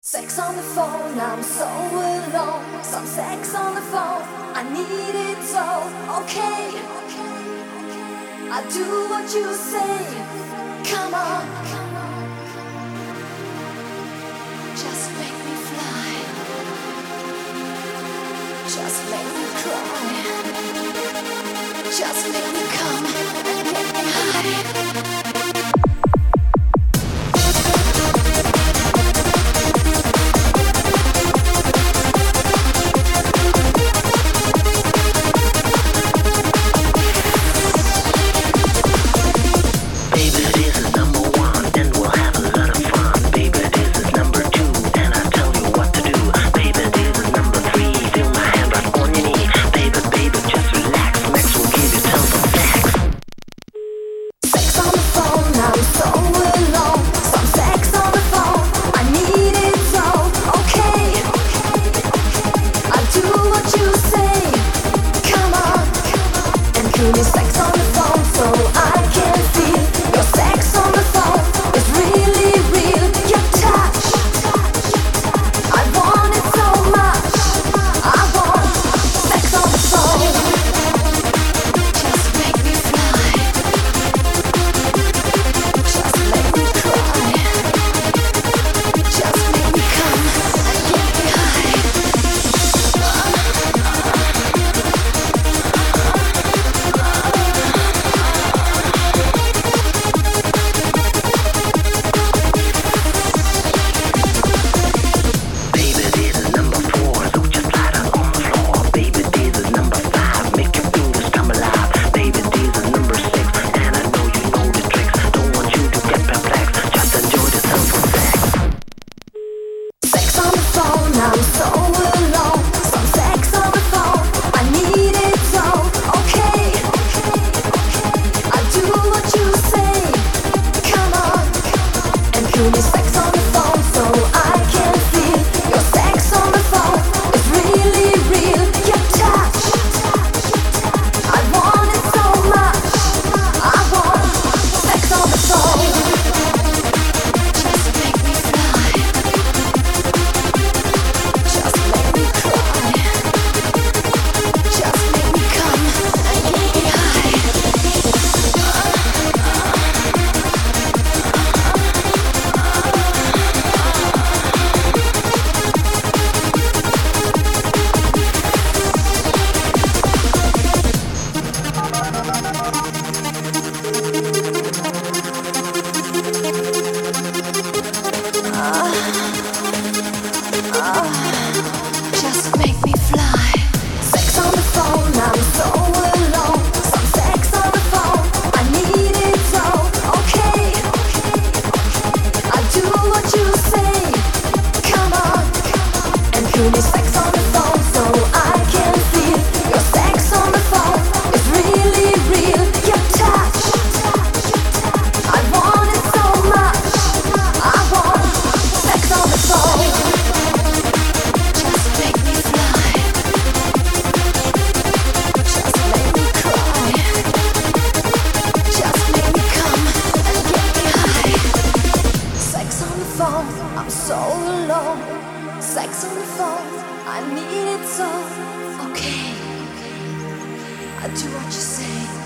Sex on the phone, I'm so alone. Some sex on the phone, I need it so. Okay, I do what you say. Come on, just make me fly. Just make me cry. Just make me come and get me high. Give me sex on the phone so I can feel your sex on the phone is really real. Your touch, I want it so much. I want sex on the phone. Just make me fly. Just make me cry. Just make me come and get me high. I'm so alone. Some sex on the phone, I need it so. Okay, I do what you say. Come on and give me sex on the phone so I can feel your sex on the phone is really real. Your touch, I want it so much. I want sex on the phone. Just make me fly. Just make me cry. Just make me come and get me high. Just make me fly. Sex on the phone, I'm so alone. Some sex on the phone, I need it so. Okay, I do what you say. Come on and give me sex on the phone so I can feel your sex on the phone is really real. Your touch, I want it so much. I want sex on the phone. Just make me fly. Just make me cry. Just make me come and get me high. Sex on the phone, I'm so alone. Sex on the phone, I need it so. Okay, I do what you say.